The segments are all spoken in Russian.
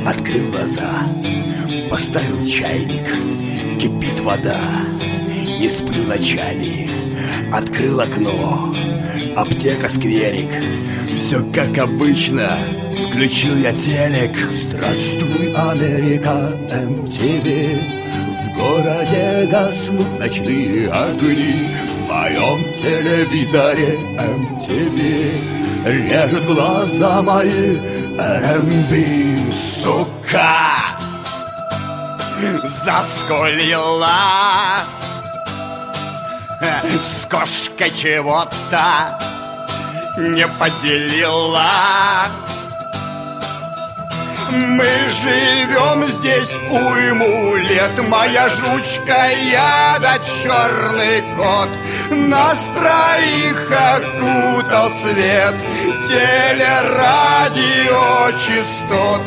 Открыл глаза, поставил чайник, кипит вода. Не сплю ночами, открыл окно, аптека, скверик. Все как обычно, включил я телек. Здравствуй, Америка, MTV. В городе гаснут ночные огни. В моем телевизоре MTV. Режет глаза мои R&B. Сука заскулила с кошкой чего-то не поделила. Мы живем здесь уйму лет. Моя жучка, я да черный кот. Нас троих окутал свет телерадиочастот.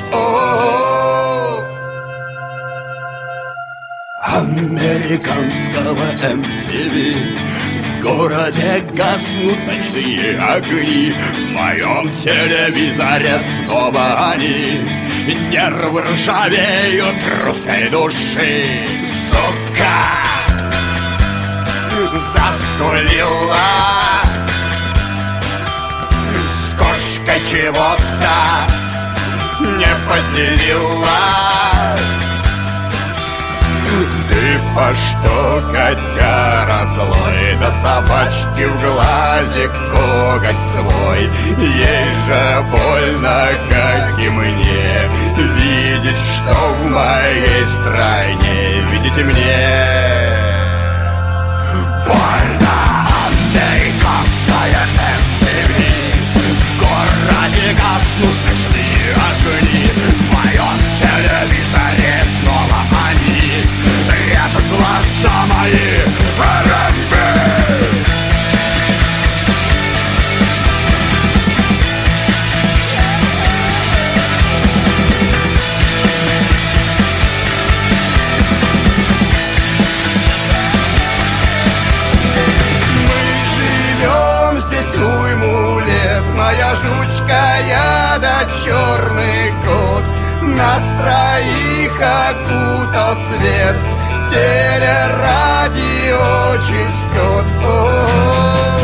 Американского MTV. В городе гаснут ночные огни. В моем телевизоре снова они. Нервы ржавеют русской души. Сука заскулила с кошкой чего-то не поделила. Ты по что, котяра злой, да собачки в глазик коготь свой. Ей же больно, как и мне, видеть, что в моей стране, видите мне. Больно, американская MTV. В городе гаснут ночные огни. В моем телевизоре снова они. Режут глаза мои R&B. Моя жучка, я да черный кот. Нас троих окутал свет телерадиочастот.